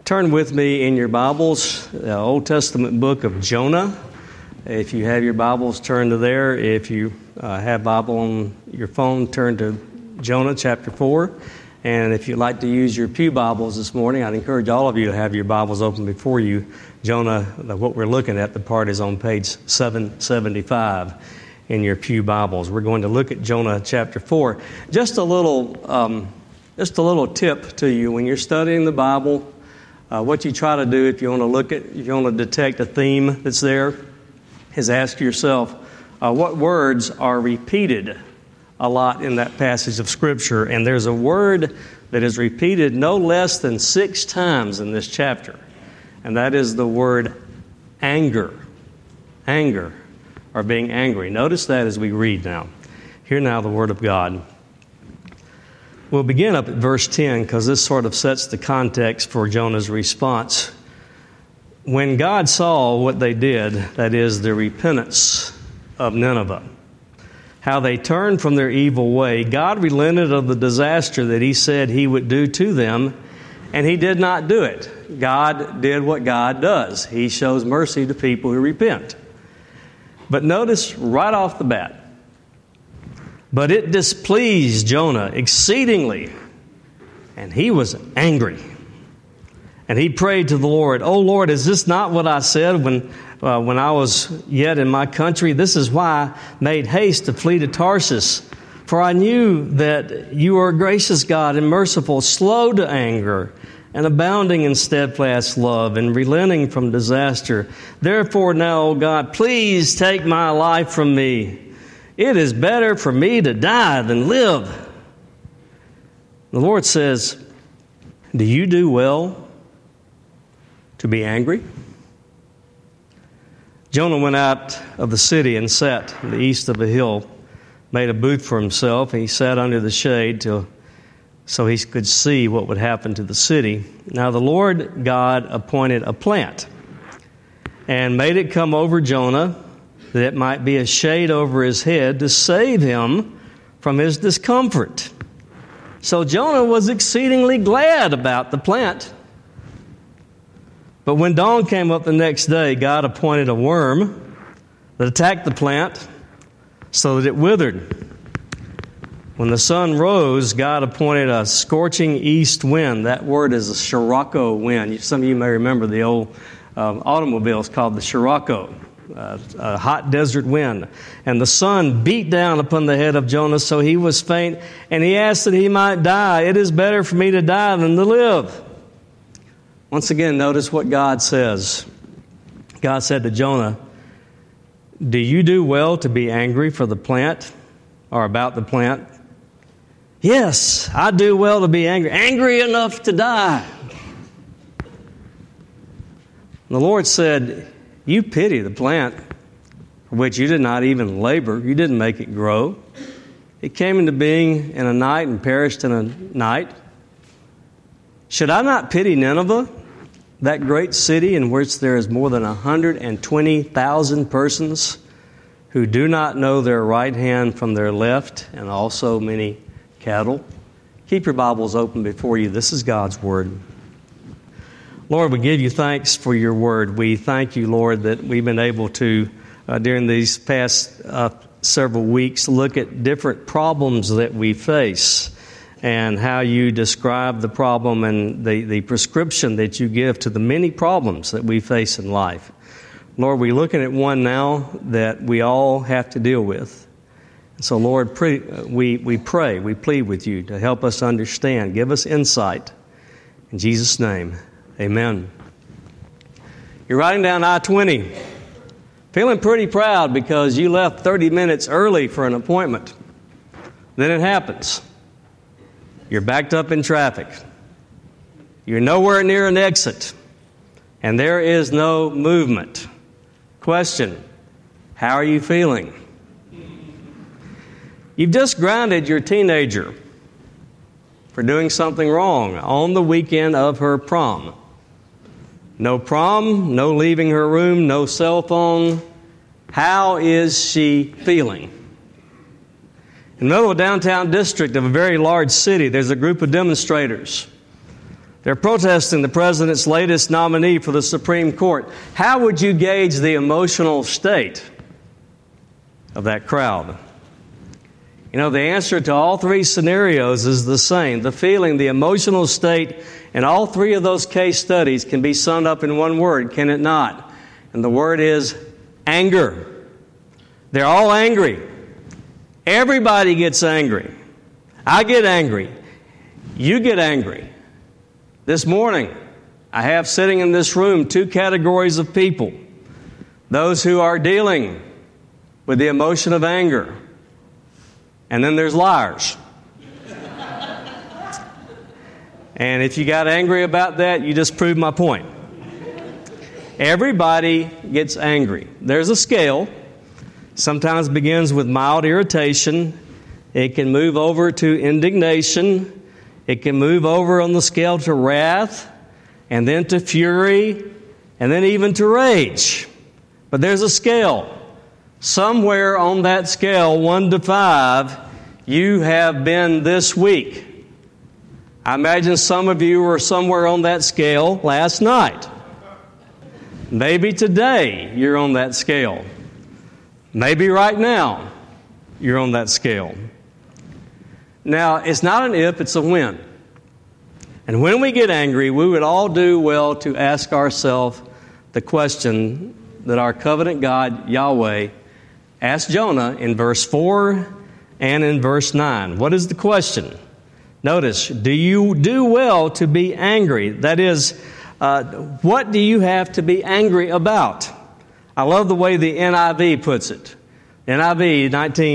Turn with me in your Bibles, the Old Testament book of Jonah. If you have your Bibles, turn to there. If you have Bible on your phone, turn to Jonah chapter 4. And if you'd like to use your pew Bibles this morning, I'd encourage all of you to have your Bibles open before you. Jonah, what we're looking at, the part is on page 775 in your pew Bibles. We're going to look at Jonah chapter 4. Just a little tip to you when you're studying the Bible. What you try to do if you want to detect a theme that's there, is ask yourself, what words are repeated a lot in that passage of Scripture? And there's a word that is repeated no less than 6 times in this chapter, and that is the word anger. Anger, or being angry. Notice that as we read now. Hear now the Word of God. We'll begin up at verse 10 because this sort of sets the context for Jonah's response. When God saw what they did, that is, the repentance of Nineveh, how they turned from their evil way, God relented of the disaster that He said He would do to them, and He did not do it. God did what God does. He shows mercy to people who repent. But notice right off the bat, but it displeased Jonah exceedingly, and he was angry. And he prayed to the Lord, "O Lord, is this not what I said when I was yet in my country? This is why I made haste to flee to Tarsus. For I knew that you are a gracious God and merciful, slow to anger, and abounding in steadfast love, and relenting from disaster. Therefore now, O God, please take my life from me. It is better for me to die than live." The Lord says, "Do you do well to be angry?" Jonah went out of the city and sat in the east of a hill, made a booth for himself. He sat under the shade so he could see what would happen to the city. Now the Lord God appointed a plant and made it come over Jonah, that it might be a shade over his head to save him from his discomfort. So Jonah was exceedingly glad about the plant. But when dawn came up the next day, God appointed a worm that attacked the plant so that it withered. When the sun rose, God appointed a scorching east wind. That word is a Scirocco wind. Some of you may remember the old automobiles called the Scirocco. A hot desert wind. And the sun beat down upon the head of Jonah, so he was faint, and he asked that he might die. "It is better for me to die than to live." Once again, notice what God says. God said to Jonah, "Do you do well to be angry for the plant, or about the plant?" "Yes, I do well to be angry enough to die." The Lord said, "You pity the plant for which you did not even labor. You didn't make it grow. It came into being in a night and perished in a night. Should I not pity Nineveh, that great city in which there is more than 120,000 persons who do not know their right hand from their left, and also many cattle?" Keep your Bibles open before you. This is God's Word. Lord, we give you thanks for your word. We thank you, Lord, that we've been able to, during these past several weeks, look at different problems that we face and how you describe the problem and the prescription that you give to the many problems that we face in life. Lord, we're looking at one now that we all have to deal with. So, Lord, we pray, we plead with you to help us understand. Give us insight. In Jesus' name, amen. You're riding down I-20, feeling pretty proud because you left 30 minutes early for an appointment. Then it happens. You're backed up in traffic. You're nowhere near an exit, and there is no movement. Question, how are you feeling? You've just grounded your teenager for doing something wrong on the weekend of her prom. No prom, no leaving her room, no cell phone. How is she feeling? In the middle of a downtown district of a very large city, there's a group of demonstrators They're protesting the president's latest nominee for the Supreme Court. How would you gauge the emotional state of that crowd? You know, the answer to all three scenarios is the same. The feeling, the emotional state in all three of those case studies can be summed up in one word, can it not? And the word is anger. They're all angry. Everybody gets angry. I get angry. You get angry. This morning, I have sitting in this room two categories of people. Those who are dealing with the emotion of anger. And then there's liars. And if you got angry about that, you just proved my point. Everybody gets angry. There's a scale. Sometimes begins with mild irritation. It can move over to indignation. It can move over on the scale to wrath, and then to fury, and then even to rage. But there's a scale. Somewhere on that scale, 1 to 5, you have been this week. I imagine some of you were somewhere on that scale last night. Maybe today you're on that scale. Maybe right now you're on that scale. Now, it's not an if, it's a when. And when we get angry, we would all do well to ask ourselves the question that our covenant God, Yahweh, asked Jonah in verse 4 and in verse 9. What is the question? Notice, do you do well to be angry? That is, what do you have to be angry about? I love the way the NIV puts it. NIV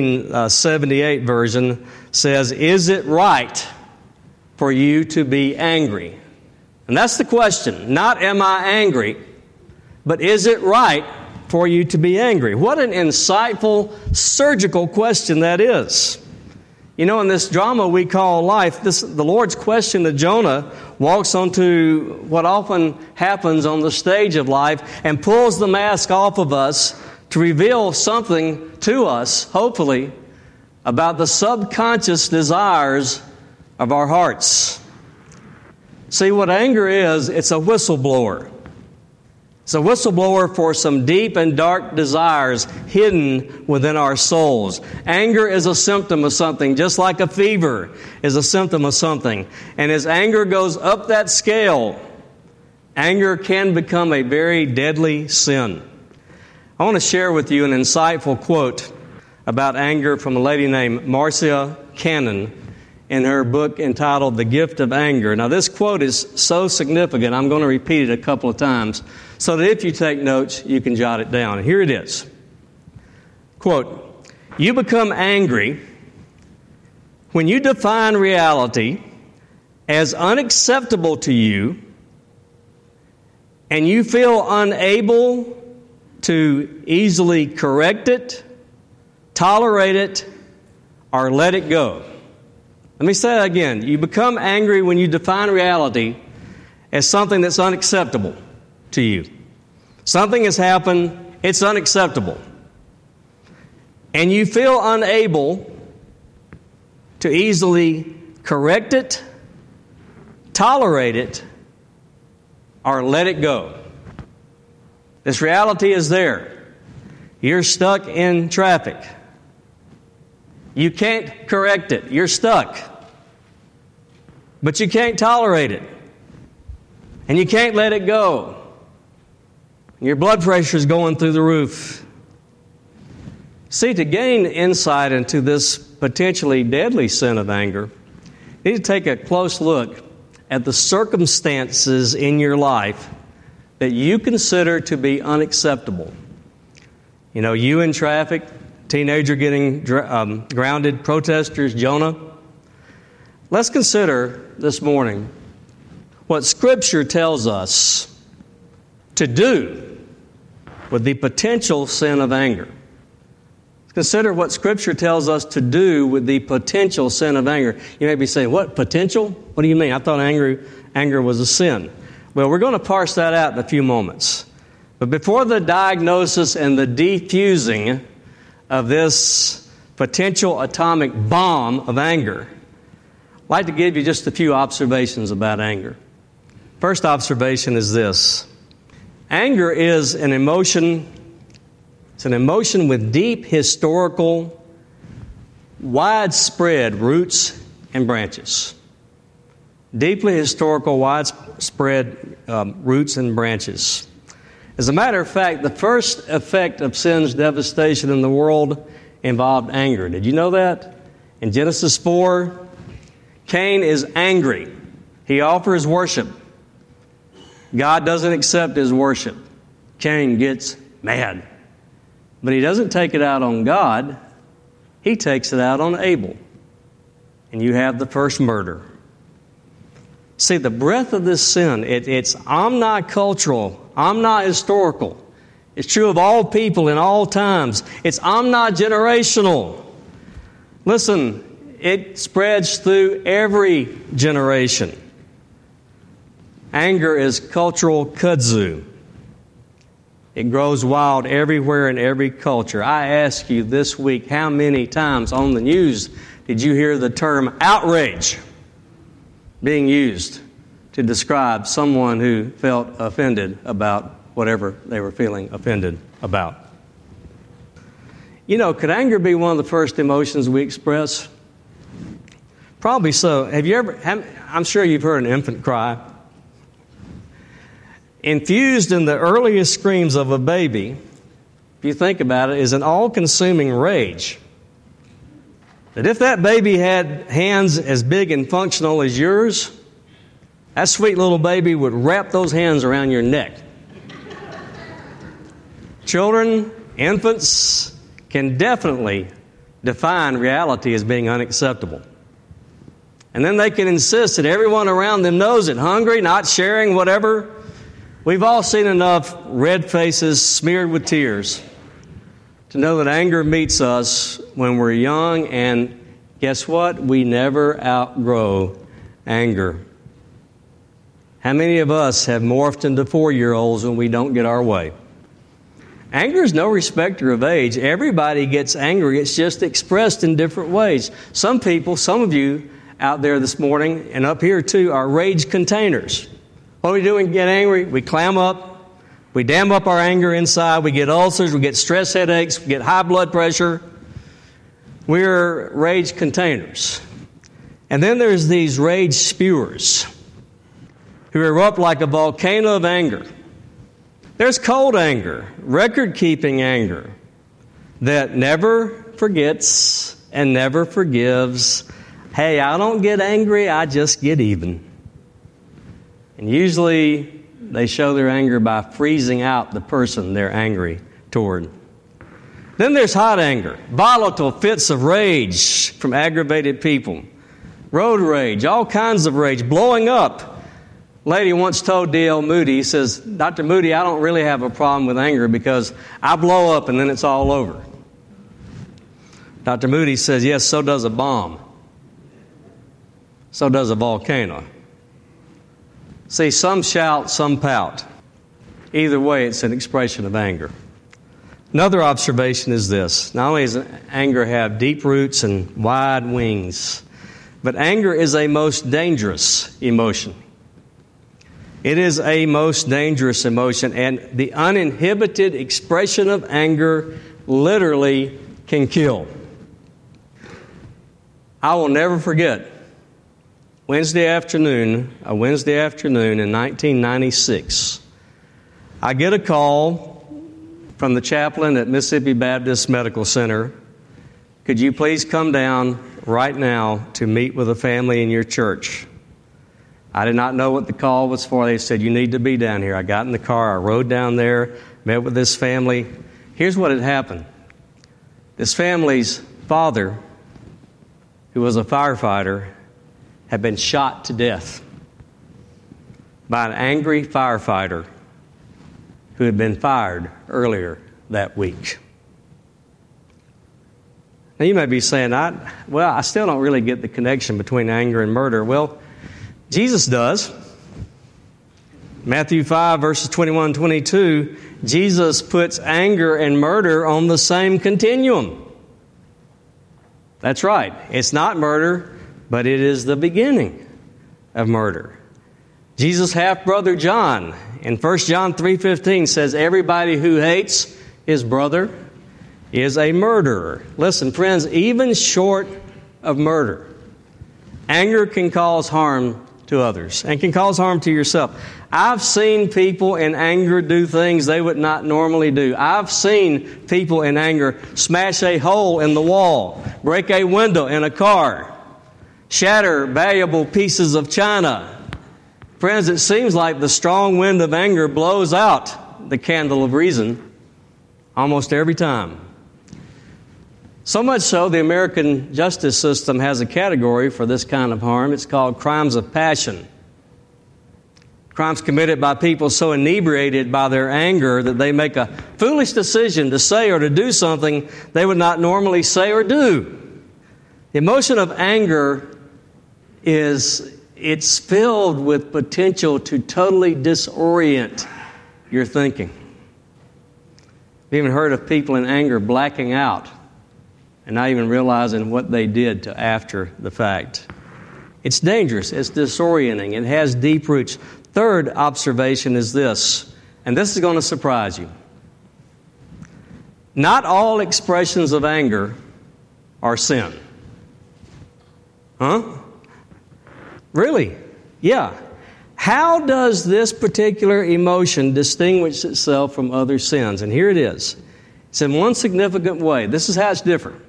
1978 version says, is it right for you to be angry? And that's the question. Not am I angry, but is it right for you to be angry? What an insightful, surgical question that is. You know, in this drama we call life, the Lord's question to Jonah walks onto what often happens on the stage of life and pulls the mask off of us to reveal something to us, hopefully, about the subconscious desires of our hearts. See, what anger is, it's a whistleblower. It's a whistleblower for some deep and dark desires hidden within our souls. Anger is a symptom of something, just like a fever is a symptom of something. And as anger goes up that scale, anger can become a very deadly sin. I want to share with you an insightful quote about anger from a lady named Marcia Cannon in her book entitled The Gift of Anger. Now, this quote is so significant, I'm going to repeat it a couple of times so that if you take notes, you can jot it down. And here it is. Quote, you become angry when you define reality as unacceptable to you and you feel unable to easily correct it, tolerate it, or let it go. Let me say that again. You become angry when you define reality as something that's unacceptable to you. Something has happened, it's unacceptable. And you feel unable to easily correct it, tolerate it, or let it go. This reality is there. You're stuck in traffic. You can't correct it. You're stuck. But you can't tolerate it. And you can't let it go. Your blood pressure is going through the roof. See, to gain insight into this potentially deadly sin of anger, you need to take a close look at the circumstances in your life that you consider to be unacceptable. You know, you in traffic, teenager getting grounded, protesters, Jonah. Let's consider this morning what Scripture tells us to do with the potential sin of anger. Consider what Scripture tells us to do with the potential sin of anger. You may be saying, what, potential? What do you mean? I thought anger was a sin. Well, we're going to parse that out in a few moments. But before the diagnosis and the defusing of this potential atomic bomb of anger, I'd like to give you just a few observations about anger. First observation is this. Anger is an emotion. It's an emotion with deep historical, widespread roots and branches. Deeply historical, widespread roots and branches. As a matter of fact, the first effect of sin's devastation in the world involved anger. Did you know that? In Genesis 4, Cain is angry. He offers worship. God doesn't accept his worship. Cain gets mad. But he doesn't take it out on God. He takes it out on Abel. And you have the first murder. See, the breadth of this sin, it's omnicultural, omnihistorical. It's true of all people in all times. It's omnigenerational. Listen, it spreads through every generation. Anger is cultural kudzu. It grows wild everywhere in every culture. I ask you this week, how many times on the news did you hear the term outrage being used to describe someone who felt offended about whatever they were feeling offended about? You know, could anger be one of the first emotions we express? Probably so. I'm sure you've heard an infant cry. Infused in the earliest screams of a baby, if you think about it, is an all-consuming rage. That if that baby had hands as big and functional as yours, that sweet little baby would wrap those hands around your neck. Children, infants, can definitely define reality as being unacceptable. And then they can insist that everyone around them knows it, hungry, not sharing, whatever. We've all seen enough red faces smeared with tears to know that anger meets us when we're young, and guess what? We never outgrow anger. How many of us have morphed into 4-year-olds when we don't get our way? Anger is no respecter of age. Everybody gets angry. It's just expressed in different ways. Some people, some of you out there this morning and up here too, are rage containers. What do we do when we get angry? We clam up. We dam up our anger inside. We get ulcers. We get stress headaches. We get high blood pressure. We're rage containers. And then there's these rage spewers who erupt like a volcano of anger. There's cold anger, record-keeping anger that never forgets and never forgives. Hey, I don't get angry, I just get even. And usually they show their anger by freezing out the person they're angry toward. Then there's hot anger, volatile fits of rage from aggravated people. Road rage, all kinds of rage, blowing up. Lady once told D.L. Moody, he says, Dr. Moody, I don't really have a problem with anger because I blow up and then it's all over. Dr. Moody says, yes, so does a bomb. So does a volcano. See, some shout, some pout. Either way, it's an expression of anger. Another observation is this. Not only does anger have deep roots and wide wings, but anger is a most dangerous emotion. It is a most dangerous emotion, and the uninhibited expression of anger literally can kill. I will never forget a Wednesday afternoon in 1996. I get a call from the chaplain at Mississippi Baptist Medical Center. Could you please come down right now to meet with a family in your church? I did not know what the call was for. They said, you need to be down here. I got in the car. I rode down there, met with this family. Here's what had happened. This family's father, who was a firefighter, had been shot to death by an angry firefighter who had been fired earlier that week. Now you may be saying, I still don't really get the connection between anger and murder. Well, Jesus does. Matthew 5, verses 21 and 22, Jesus puts anger and murder on the same continuum. That's right. It's not murder, but it is the beginning of murder. Jesus' half-brother John, in 1 John 3:15 says, everybody who hates his brother is a murderer. Listen, friends, even short of murder, anger can cause harm to others and can cause harm to yourself. I've seen people in anger do things they would not normally do. I've seen people in anger smash a hole in the wall, break a window in a car, shatter valuable pieces of china. Friends, it seems like the strong wind of anger blows out the candle of reason almost every time. So much so, the American justice system has a category for this kind of harm. It's called crimes of passion. Crimes committed by people so inebriated by their anger that they make a foolish decision to say or to do something they would not normally say or do. The emotion of anger it's filled with potential to totally disorient your thinking. I've even heard of people in anger blacking out and not even realizing what they did to after the fact. It's dangerous. It's disorienting. It has deep roots. Third observation is this, and this is going to surprise you. Not all expressions of anger are sin. Huh? Really? Yeah. How does this particular emotion distinguish itself from other sins? And here it is. It's in one significant way. This is how it's different.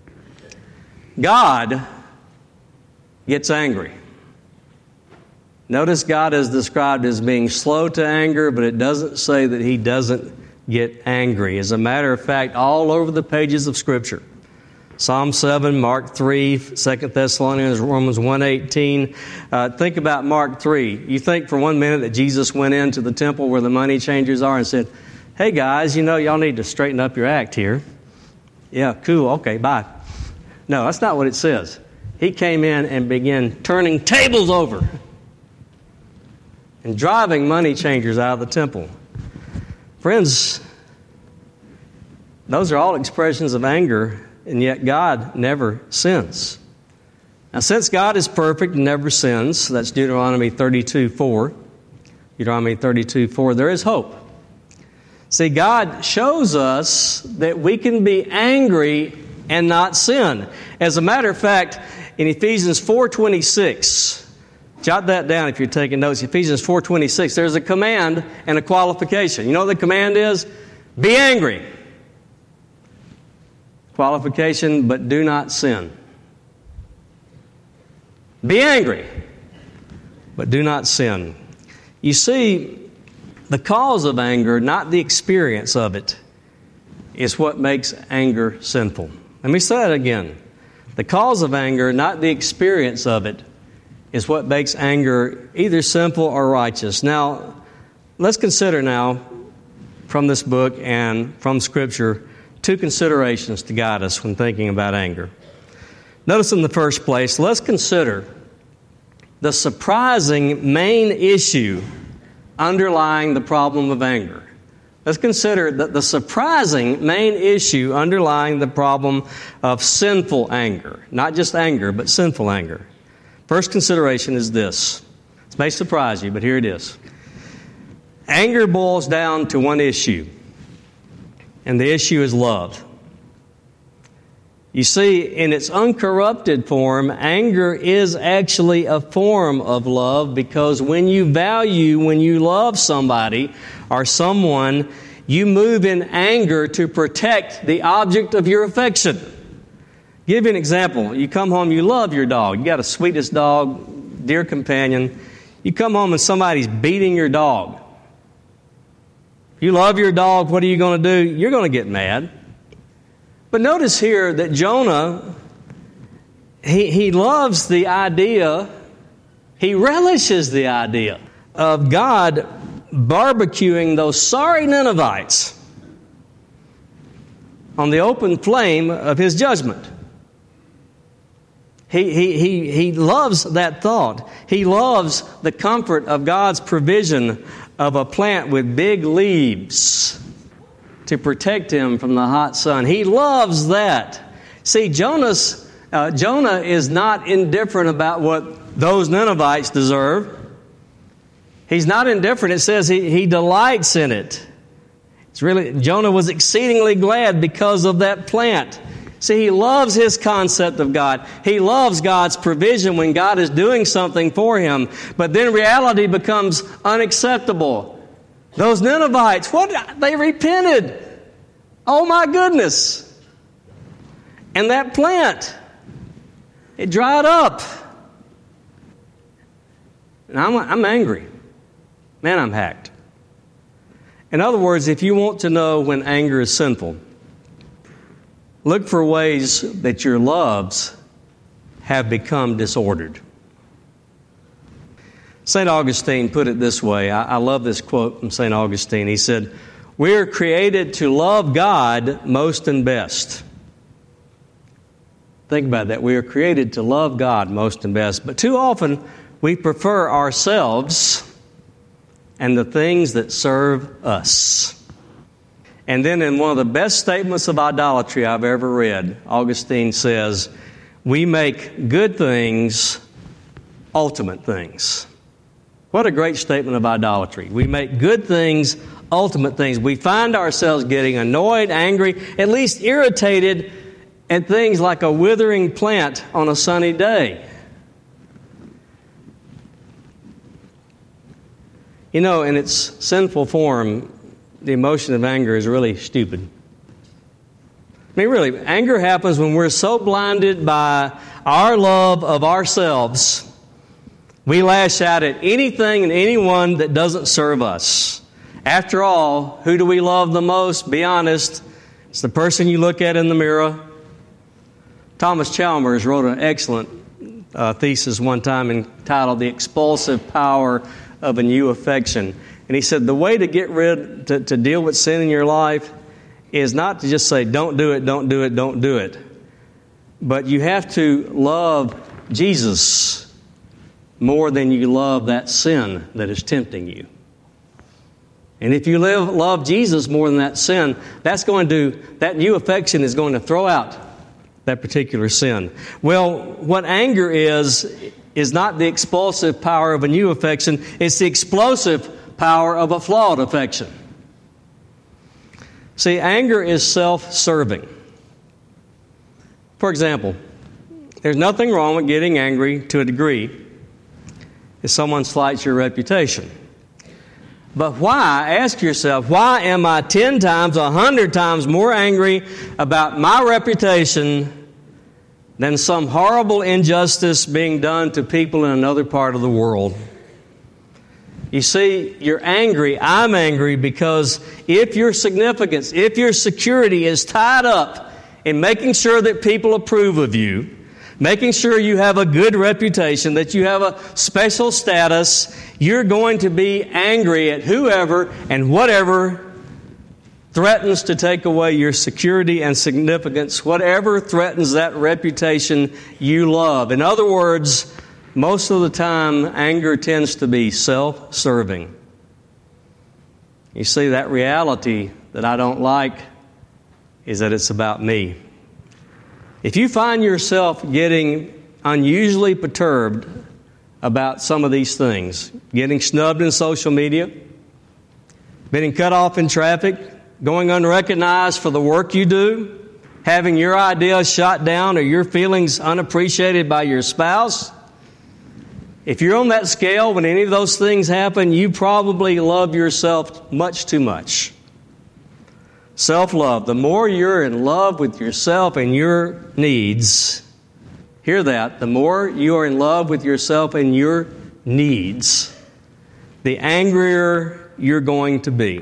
God gets angry. Notice God is described as being slow to anger, but it doesn't say that He doesn't get angry. As a matter of fact, all over the pages of Scripture, Psalm 7, Mark 3, 2 Thessalonians, Romans 1:18. Think about Mark 3. You think for 1 minute that Jesus went into the temple where the money changers are and said, hey guys, y'all need to straighten up your act here. Yeah, cool, okay, bye. No, that's not what it says. He came in and began turning tables over and driving money changers out of the temple. Friends, those are all expressions of anger, and yet God never sins. Now, since God is perfect and never sins, that's Deuteronomy 32:4. Deuteronomy 32:4, there is hope. See, God shows us that we can be angry and not sin. As a matter of fact, in Ephesians 4:26, jot that down if you're taking notes. Ephesians 4:26, there's a command and a qualification. You know what the command is? Be angry. Qualification, but do not sin. Be angry, but do not sin. You see, the cause of anger, not the experience of it, is what makes anger sinful. Let me say that again. The cause of anger, not the experience of it, is what makes anger either sinful or righteous. Now, let's consider now from this book and from Scripture two considerations to guide us when thinking about anger. Notice in the first place, let's consider the surprising main issue underlying the problem of anger. Let's consider the surprising main issue underlying the problem of sinful anger. Not just anger, but sinful anger. First consideration is this. This may surprise you, but here it is. Anger boils down to one issue, and the issue is love. You see, in its uncorrupted form, anger is actually a form of love, because when you love somebody or someone, you move in anger to protect the object of your affection. Give you an example. You come home, you love your dog. You got the sweetest dog, dear companion. You come home and somebody's beating your dog. You love your dog, what are you going to do? You're going to get mad. But notice here that Jonah, he loves the idea, he relishes the idea of God barbecuing those sorry Ninevites on the open flame of His judgment. He loves that thought. He loves the comfort of God's provision of a plant with big leaves to protect him from the hot sun. He loves that. See, Jonah is not indifferent about what those Ninevites deserve. He's not indifferent. It says he delights in it. Jonah was exceedingly glad because of that plant. See, he loves his concept of God. He loves God's provision when God is doing something for him. But then reality becomes unacceptable. Those Ninevites, they repented. Oh my goodness. And that plant, it dried up. And I'm angry. Man, I'm hacked. In other words, if you want to know when anger is sinful, look for ways that your loves have become disordered. St. Augustine put it this way. I love this quote from St. Augustine. He said, "We are created to love God most and best." Think about that. We are created to love God most and best. But too often, we prefer ourselves and the things that serve us. And then in one of the best statements of idolatry I've ever read, Augustine says, "We make good things ultimate things." What a great statement of idolatry. We make good things ultimate things. We find ourselves getting annoyed, angry, at least irritated at things like a withering plant on a sunny day. You know, in its sinful form, the emotion of anger is really stupid. I mean, really, anger happens when we're so blinded by our love of ourselves, we lash out at anything and anyone that doesn't serve us. After all, who do we love the most? Be honest. It's the person you look at in the mirror. Thomas Chalmers wrote an excellent thesis one time entitled "The Expulsive Power of a New Affection." And he said the way to get to deal with sin in your life is not to just say, don't do it, don't do it, don't do it. But you have to love Jesus more than you love that sin that is tempting you. And if you love Jesus more than that sin, that new affection is going to throw out that particular sin. Well, what anger is not the expulsive power of a new affection, it's the explosive power of a flawed affection. See, anger is self-serving. For example, there's nothing wrong with getting angry to a degree if someone slights your reputation. But why, ask yourself, why am I 10 times, 100 times more angry about my reputation than some horrible injustice being done to people in another part of the world? You see, you're angry, I'm angry, because if your significance, if your security is tied up in making sure that people approve of you, making sure you have a good reputation, that you have a special status, you're going to be angry at whoever and whatever threatens to take away your security and significance, whatever threatens that reputation you love. In other words, most of the time, anger tends to be self-serving. You see, that reality that I don't like is that it's about me. If you find yourself getting unusually perturbed about some of these things, getting snubbed in social media, being cut off in traffic, going unrecognized for the work you do, having your ideas shot down or your feelings unappreciated by your spouse, if you're on that scale when any of those things happen, you probably love yourself much too much. Self-love. The more you're in love with yourself and your needs, hear that, the more you are in love with yourself and your needs, the angrier you're going to be.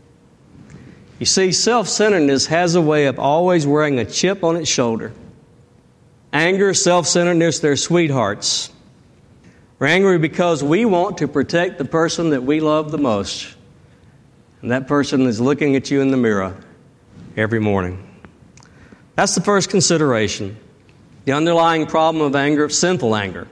You see, self-centeredness has a way of always wearing a chip on its shoulder. Anger, self-centeredness, they're sweethearts. We're angry because we want to protect the person that we love the most. And that person is looking at you in the mirror every morning. That's the first consideration. The underlying problem of anger, sinful anger,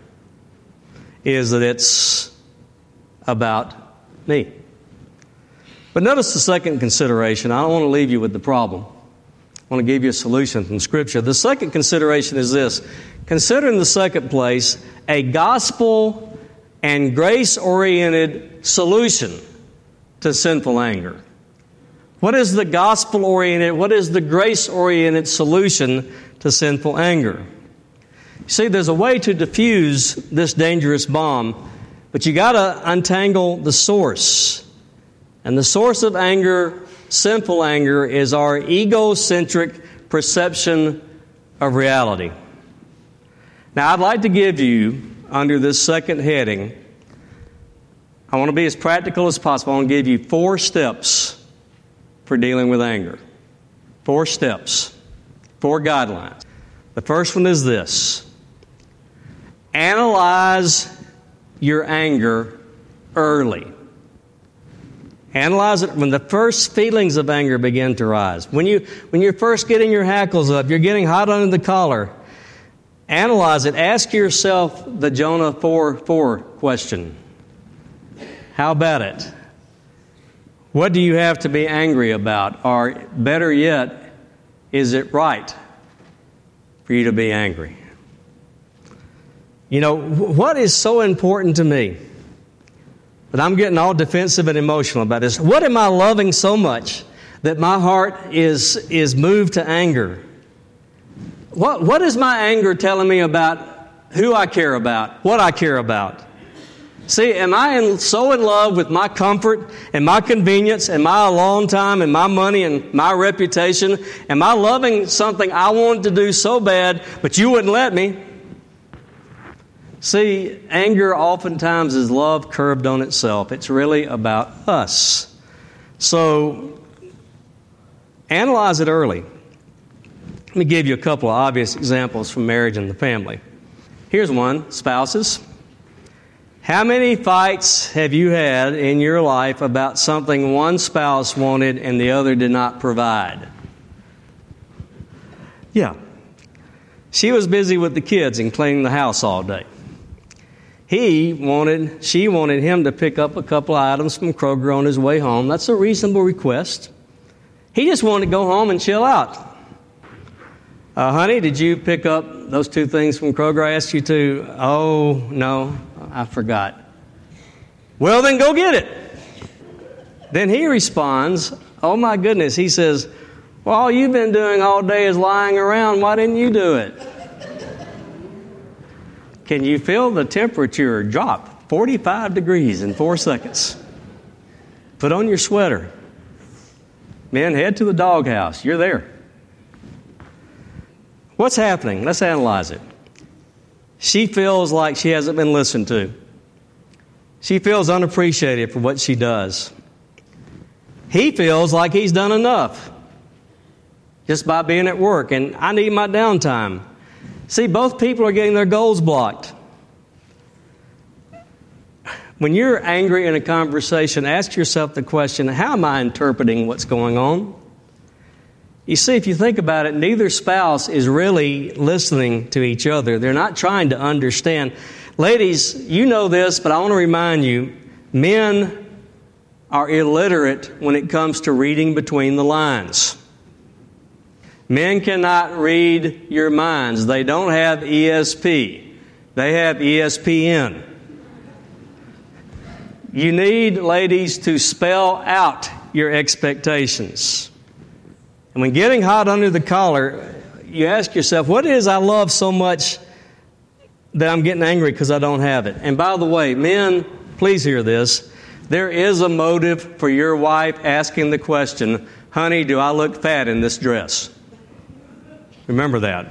is that it's about me. But notice the second consideration. I don't want to leave you with the problem. I want to give you a solution from Scripture. The second consideration is this. Consider in the second place a gospel and grace-oriented solution to sinful anger? What is the gospel-oriented, what is the grace-oriented solution to sinful anger? See, there's a way to diffuse this dangerous bomb, but you got to untangle the source. And the source of anger, sinful anger, is our egocentric perception of reality. Now, I'd like to give you, under this second heading, I want to be as practical as possible. I want to give you 4 steps for dealing with anger. 4 steps, 4 guidelines. The first one is this: analyze your anger early. Analyze it when the first feelings of anger begin to rise. When you're first getting your hackles up, you're getting hot under the collar. Analyze it. Ask yourself the Jonah 4:4 question. How about it? What do you have to be angry about? Or better yet, is it right for you to be angry? You know, what is so important to me that I'm getting all defensive and emotional about this? What am I loving so much that my heart is moved to anger? What is my anger telling me about who I care about, what I care about? See, am I so in love with my comfort and my convenience and my alone time and my money and my reputation? Am I loving something I wanted to do so bad, but you wouldn't let me? See, anger oftentimes is love curved on itself. It's really about us. So, analyze it early. Let me give you a couple of obvious examples from marriage and the family. Here's one: spouses. How many fights have you had in your life about something one spouse wanted and the other did not provide? Yeah. She was busy with the kids and cleaning the house all day. She wanted him to pick up a couple of items from Kroger on his way home. That's a reasonable request. He just wanted to go home and chill out. Honey, did you pick up those 2 things from Kroger I asked you to? Oh, no, I forgot. Well, then go get it. Then he responds, oh my goodness. He says, well, all you've been doing all day is lying around. Why didn't you do it? Can you feel the temperature drop 45 degrees in 4 seconds? Put on your sweater. Men, head to the doghouse. You're there. What's happening? Let's analyze it. She feels like she hasn't been listened to. She feels unappreciated for what she does. He feels like he's done enough just by being at work, and I need my downtime. See, both people are getting their goals blocked. When you're angry in a conversation, ask yourself the question, how am I interpreting what's going on? You see, if you think about it, neither spouse is really listening to each other. They're not trying to understand. Ladies, you know this, but I want to remind you, men are illiterate when it comes to reading between the lines. Men cannot read your minds. They don't have ESP. They have ESPN. You need, ladies, to spell out your expectations. And when getting hot under the collar, you ask yourself, what is I love so much that I'm getting angry because I don't have it? And by the way, men, please hear this. There is a motive for your wife asking the question, honey, do I look fat in this dress? Remember that.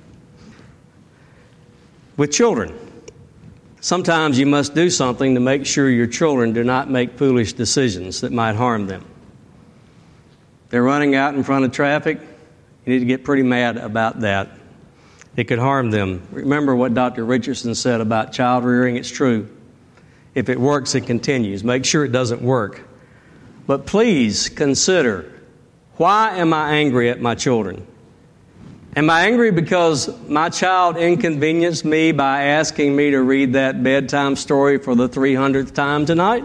With children, sometimes you must do something to make sure your children do not make foolish decisions that might harm them. They're running out in front of traffic. You need to get pretty mad about that. It could harm them. Remember what Dr. Richardson said about child rearing. It's true. If it works, it continues. Make sure it doesn't work. But please consider, why am I angry at my children? Am I angry because my child inconvenienced me by asking me to read that bedtime story for the 300th time tonight?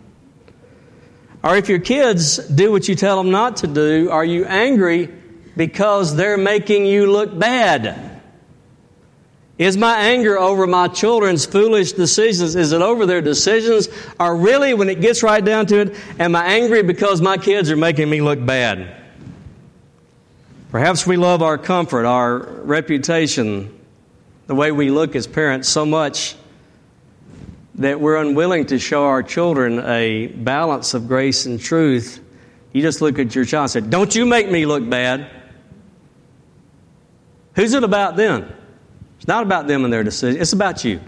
Or if your kids do what you tell them not to do, are you angry because they're making you look bad? Is my anger over my children's foolish decisions? Is it over their decisions? Or really, when it gets right down to it, am I angry because my kids are making me look bad? Perhaps we love our comfort, our reputation, the way we look as parents so much that we're unwilling to show our children a balance of grace and truth. You just look at your child and say, "Don't you make me look bad." Who's it about then? It's not about them and their decision. It's about you.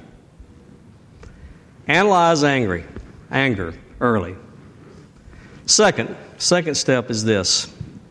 Analyze anger early. Second step is this.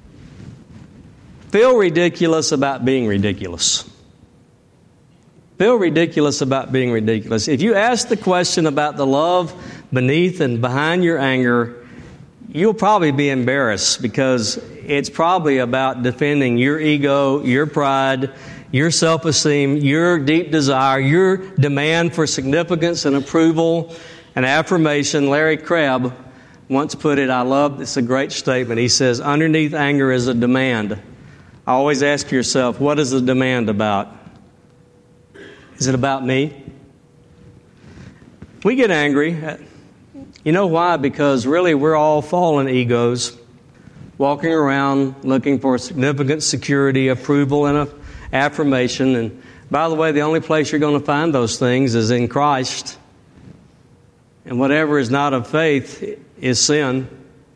Feel ridiculous about being ridiculous. Feel ridiculous about being ridiculous. If you ask the question about the love beneath and behind your anger, you'll probably be embarrassed because it's probably about defending your ego, your pride, your self-esteem, your deep desire, your demand for significance and approval and affirmation. Larry Crabb once put it, it's a great statement. He says, underneath anger is a demand. Always ask yourself, what is the demand about? Is it about me? We get angry. You know why? Because really we're all fallen egos, walking around looking for significant security, approval, and affirmation. And by the way, the only place you're going to find those things is in Christ. And whatever is not of faith is sin.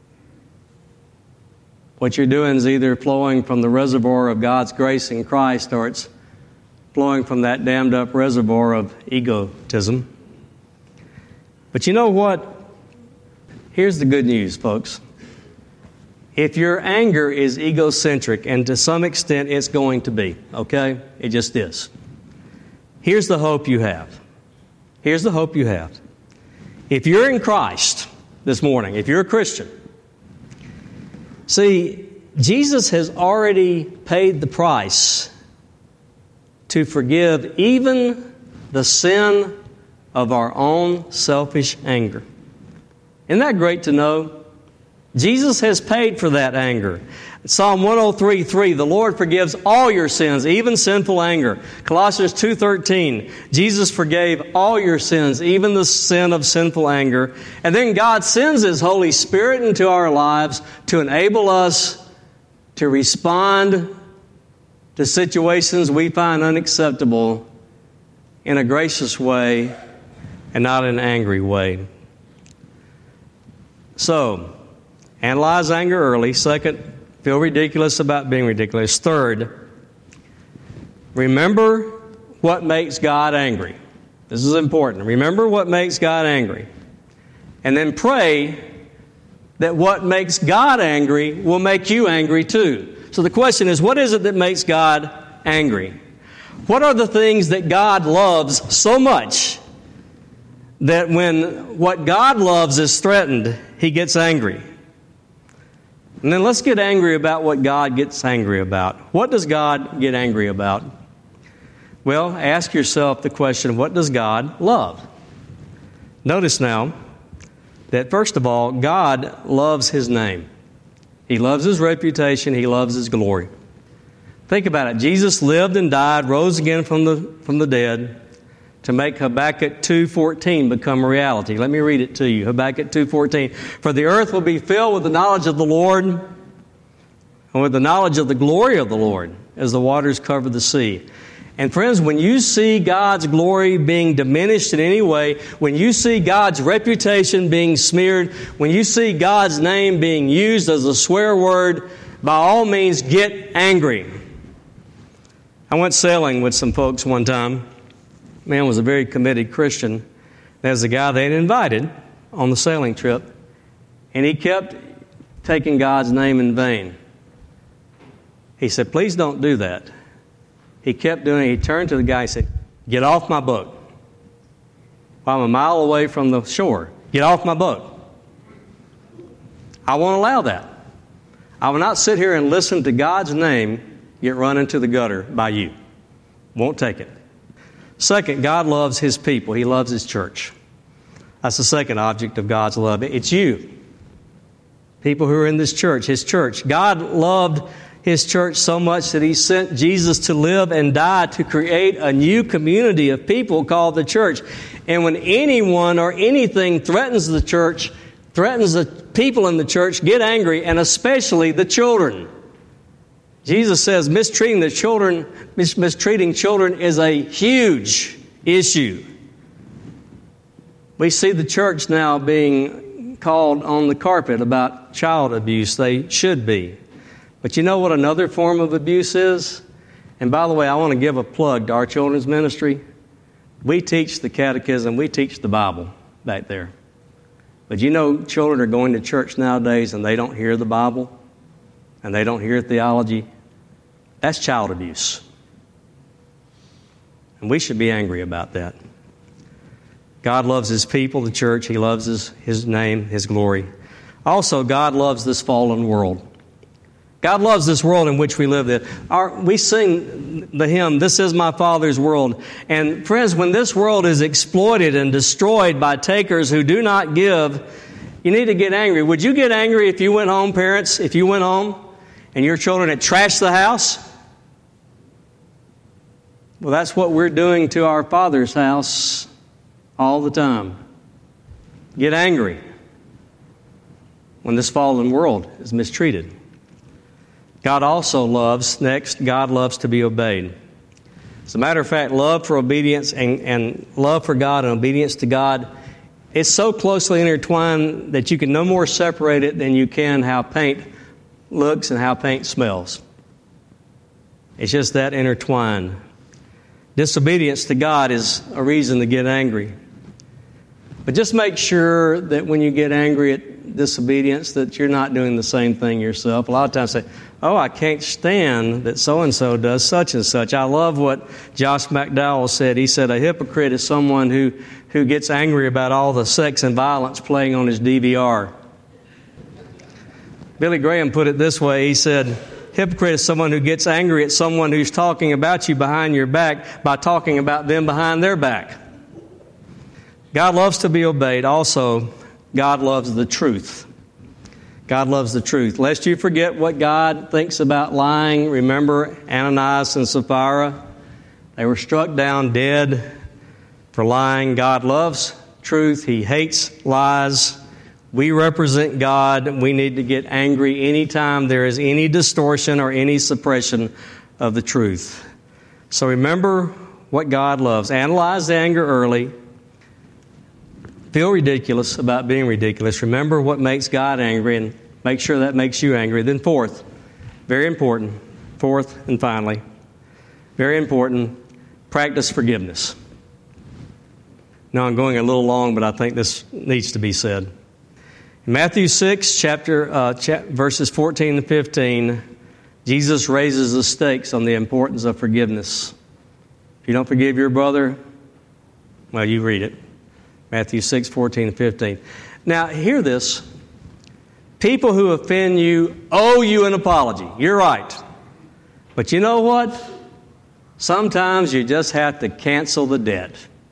What you're doing is either flowing from the reservoir of God's grace in Christ, or it's flowing from that dammed up reservoir of egotism. But you know what? Here's the good news, folks. If your anger is egocentric, and to some extent it's going to be, okay? It just is. Here's the hope you have. Here's the hope you have. If you're in Christ this morning, if you're a Christian, see, Jesus has already paid the price to forgive even the sin of our own selfish anger. Isn't that great to know? Jesus has paid for that anger. Psalm 103:3, the Lord forgives all your sins, even sinful anger. Colossians 2:13, Jesus forgave all your sins, even the sin of sinful anger. And then God sends His Holy Spirit into our lives to enable us to respond to situations we find unacceptable in a gracious way and not in an angry way. So, analyze anger early. Second, feel ridiculous about being ridiculous. Third, remember what makes God angry. This is important. Remember what makes God angry. And then pray that what makes God angry will make you angry too. So the question is, what is it that makes God angry? What are the things that God loves so much that when what God loves is threatened, He gets angry? And then let's get angry about what God gets angry about. What does God get angry about? Well, ask yourself the question, what does God love? Notice now that first of all, God loves His name. He loves His reputation. He loves His glory. Think about it. Jesus lived and died, rose again from the dead to make Habakkuk 2:14 become a reality. Let me read it to you. Habakkuk 2:14. For the earth will be filled with the knowledge of the Lord and with the knowledge of the glory of the Lord as the waters cover the sea. And friends, when you see God's glory being diminished in any way, when you see God's reputation being smeared, when you see God's name being used as a swear word, by all means get angry. I went sailing with some folks one time. Man was a very committed Christian. There's a guy they had invited on the sailing trip, and he kept taking God's name in vain. He said, please don't do that. He kept doing it. He turned to the guy and said, get off my boat. Well, I'm a mile away from the shore. Get off my boat. I won't allow that. I will not sit here and listen to God's name get run into the gutter by you. Won't take it. Second, God loves His people. He loves His church. That's the second object of God's love. It's you. People who are in this church, His church. God loved His church so much that He sent Jesus to live and die to create a new community of people called the church. And when anyone or anything threatens the church, threatens the people in the church, get angry, and especially the children. Jesus says mistreating children is a huge issue. We see the church now being called on the carpet about child abuse. They should be. But you know what another form of abuse is? And by the way, I want to give a plug to our children's ministry. We teach the catechism, we teach the Bible back there. But you know, children are going to church nowadays and they don't hear the Bible and they don't hear theology. That's child abuse. And we should be angry about that. God loves His people, the church. He loves His name, His glory. Also, God loves this fallen world. God loves this world in which we live in. We sing the hymn, "This is my Father's world." And friends, when this world is exploited and destroyed by takers who do not give, you need to get angry. Would you get angry if you went home, parents, if you went home and your children had trashed the house? Well, that's what we're doing to our Father's house all the time. Get angry when this fallen world is mistreated. God also loves, next, God loves to be obeyed. As a matter of fact, love for obedience and love for God and obedience to God, it's so closely intertwined that you can no more separate it than you can how paint looks and how paint smells. It's just that intertwined. Disobedience to God is a reason to get angry. But just make sure that when you get angry at disobedience that you're not doing the same thing yourself. A lot of times say, "Oh, I can't stand that so-and-so does such and such." I love what Josh McDowell said. He said, "A hypocrite is someone who gets angry about all the sex and violence playing on his DVR." Billy Graham put it this way. He said, "Hypocrite is someone who gets angry at someone who's talking about you behind your back by talking about them behind their back." God loves to be obeyed. Also, God loves the truth. God loves the truth. Lest you forget what God thinks about lying, remember Ananias and Sapphira? They were struck down dead for lying. God loves truth. He hates lies. We represent God. We need to get angry anytime there is any distortion or any suppression of the truth. So remember what God loves. Analyze the anger early. Feel ridiculous about being ridiculous. Remember what makes God angry and make sure that makes you angry. Then fourth, very important, fourth and finally, very important, practice forgiveness. Now I'm going a little long, but I think this needs to be said. In Matthew 6, verses 14 and 15, Jesus raises the stakes on the importance of forgiveness. If you don't forgive your brother, well, you read it. Matthew 6, 14 and 15. Now, hear this. People who offend you owe you an apology. You're right. But you know what? Sometimes you just have to cancel the debt.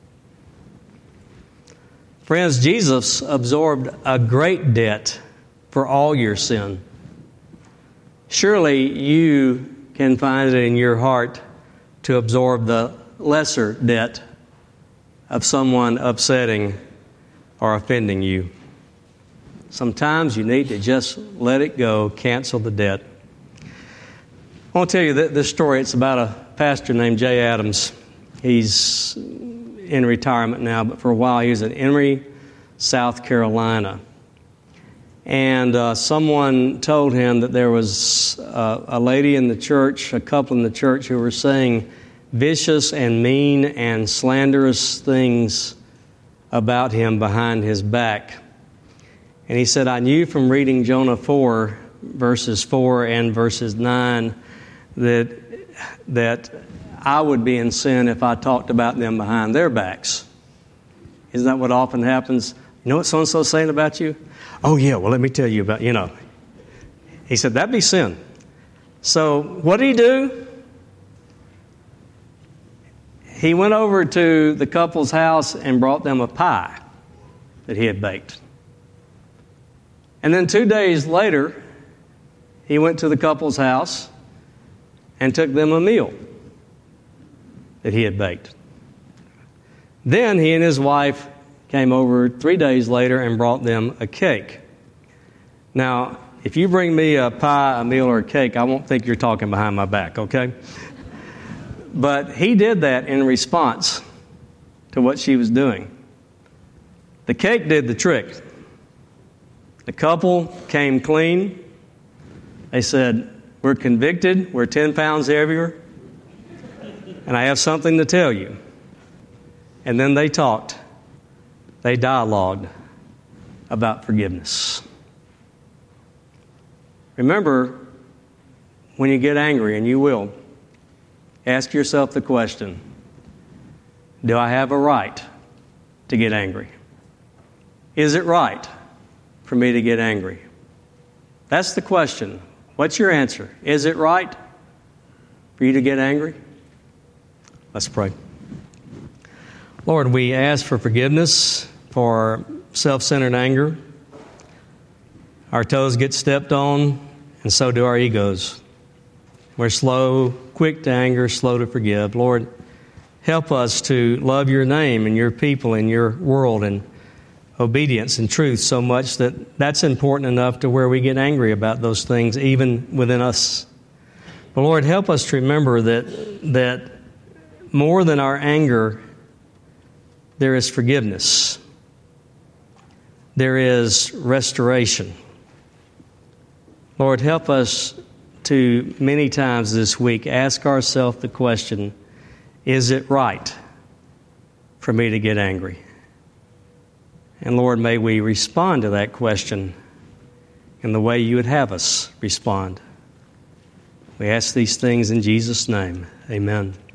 Friends, Jesus absorbed a great debt for all your sin. Surely you can find it in your heart to absorb the lesser debt of someone upsetting or offending you. Sometimes you need to just let it go, cancel the debt. I want to tell you this story. It's about a pastor named Jay Adams. He's in retirement now, but for a while he was in Emory, South Carolina. And someone told him that there was a lady in the church, a couple in the church who were saying vicious and mean and slanderous things about him behind his back. And he said, "I knew from reading Jonah 4, verses 4 and verses 9, that I would be in sin if I talked about them behind their backs." Isn't that what often happens? You know what so-and-so's saying about you? "Oh, yeah, well, let me tell you about, He said, that'd be sin. So what did he do? He went over to the couple's house and brought them a pie that he had baked. And then 2 days later, he went to the couple's house and took them a meal that he had baked. Then he and his wife came over 3 days later and brought them a cake. Now, if you bring me a pie, a meal, or a cake, I won't think you're talking behind my back, okay? But he did that in response to what she was doing. The cake did the trick. The couple came clean. They said, we're convicted, we're 10 pounds heavier, and I have something to tell you. And then they talked. They dialogued about forgiveness. Remember, when you get angry, and you will, ask yourself the question, do I have a right to get angry? Is it right for me to get angry? That's the question. What's your answer? Is it right for you to get angry? Let's pray. Lord, we ask for forgiveness for self-centered anger. Our toes get stepped on, and so do our egos. We're slow, quick to anger, slow to forgive. Lord, help us to love your name and your people and your world and obedience and truth so much that that's important enough to where we get angry about those things even within us. But Lord, help us to remember that more than our anger, there is forgiveness. There is restoration. Lord, help us to many times this week ask ourselves the question, is it right for me to get angry? And Lord, may we respond to that question in the way you would have us respond. We ask these things in Jesus' name. Amen.